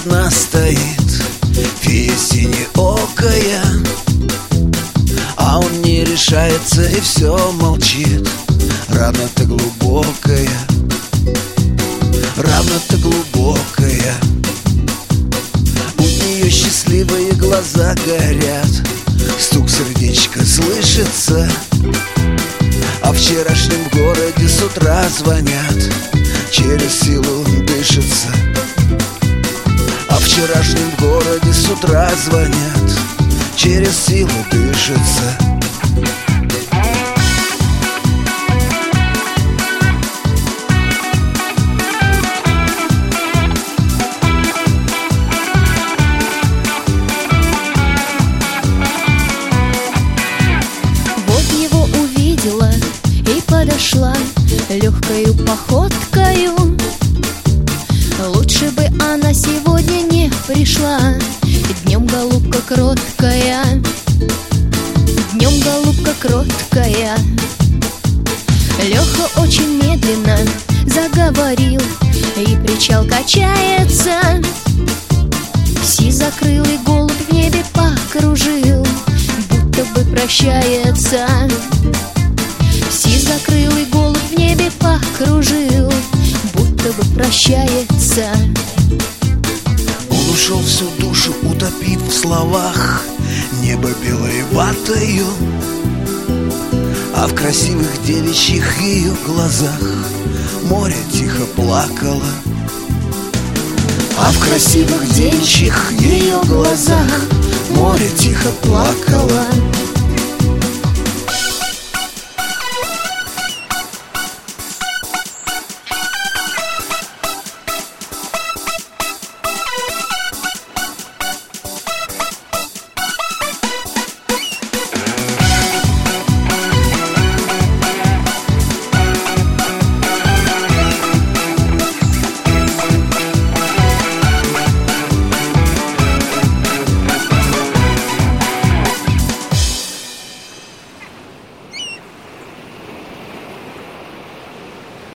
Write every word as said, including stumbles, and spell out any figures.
одна стоит, фея синеокая, а он не решается и все молчит. Рана-то глубокая, рана-то глубокая. У нее счастливые глаза горят, стук сердечка слышится. О вчерашнем городе с утра звонят, через силу дышится. О вчерашнем городе с утра звонят, через силу дышится. И подошла легкою походкою. Лучше бы она сегодня не пришла. Днем голубка кроткая, днем голубка кроткая. Леха очень медленно заговорил, и причал качается. Сизокрылый голубь в небе покружил, будто бы прощается. Сизокрылый голубь в небе покружил, будто бы прощается. Он ушел всю душу, утопив в словах небо белой ватою, а в красивых девичьих ее глазах море тихо плакало. А в красивых девичьих ее глазах море тихо плакало.